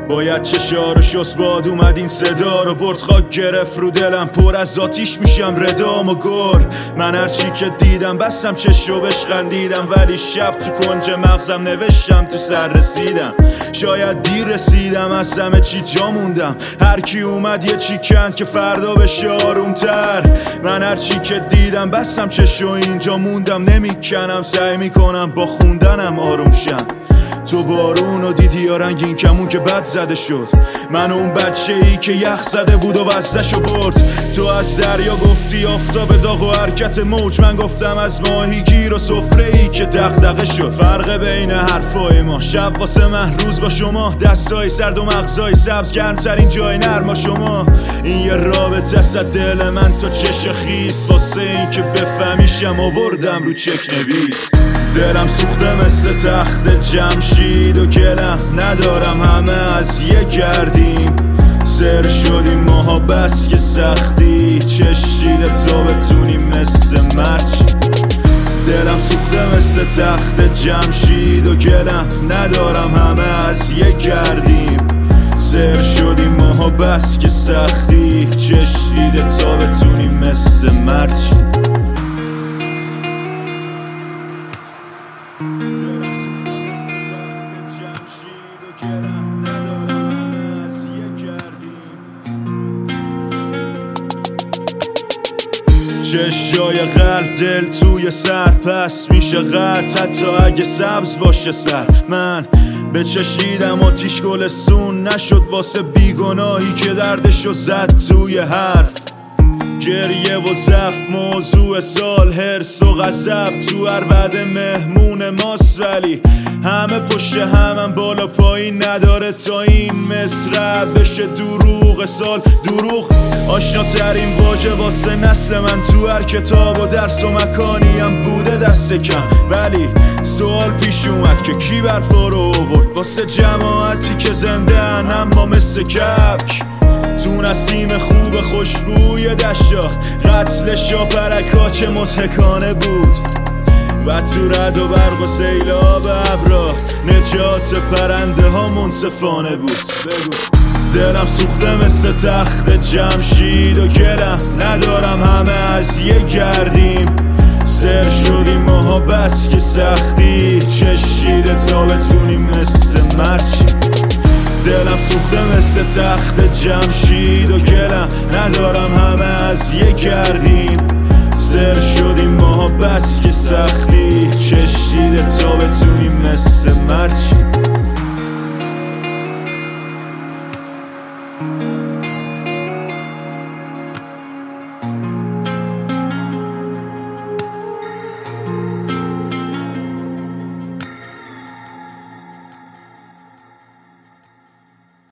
باید چشا رو شست باد اومد این صدا رو برد خاک گرفت رو دلم پر از آتیش میشم ردام و گر من هرچی که دیدم بستم چشو بهش خندیدم ولی شب تو کنج مغزم نوشتم تو سر رسیدم شاید دیر رسیدم از همه چی جا موندم هر کی اومد یه چی کند که فردا بشه آرومتر من هرچی که دیدم بستم چشو اینجا موندم نمیکنم سعی میکنم با خوندنم آروم شم تو بارونو دیدی یا رنگین کمون که بد زده شد من اون بچه ای که یخ زده بود و وزدشو برد تو از دریا گفتی آفتاب داغ و حرکت موج من گفتم از ماهیگیر و سفره ای که دغدغه شد فرق بین حرفای ما شب واسه من روز با شما دستای سرد و مغزای سبز گرمترین جای نرما شما این یه رابطه است دل من تا چش خیس واسه این که بفهمیشم آوردم رو چک نویس دلم سوخته مثل تخت جمشید و گلم ندارم همه از یه گردیم سر شدیم ماها بس که سختی چشیده تا بتونیم مثل مرچ دلم سوخته مثل تخت جمشید و گلم ندارم همه از یه گردیم سر شدیم ماها بس که سختی چشیده تا بتونیم مثل مرچ چشای قلب دل توی سر پس میشه قط حتی اگه سبز باشه سر من به چشیدم آتیش گلستون نشد واسه بیگناهی که دردشو زد توی حرف گریه و ضعف موضوع سال هرس و غضب تو هر وعده مهمون ماست ولی همه پشت همم بالا پایین نداره تا این مصرع بشه دروغ سال دروغ آشناترین واژه واسه نسل من تو هر کتاب و درس و مکانی هم بوده دست کم ولی سوال پیش اومد که کی برفا رو آورد واسه جماعتی که زنده ان اما مثل کبک تو نسیم خوب خوشبوی دشتا قتل شاپرکا چه مضحکانه بود و تو رد و برق و سیلاب ابرا نجات پرنده ها منصفانه بود بگو دلم سوخته مثل تخت جمشید و گلم ندارم همه از یه گردیم سر شدیم ماها بس که سختی چشیده تا بتونیم مثل مرچ دلم سوخته مثل تخت جمشید و گلم ندارم همه از یه گردیم سر شدیم ماها بس که سختی چشیده تا بتونیم مثل مرچ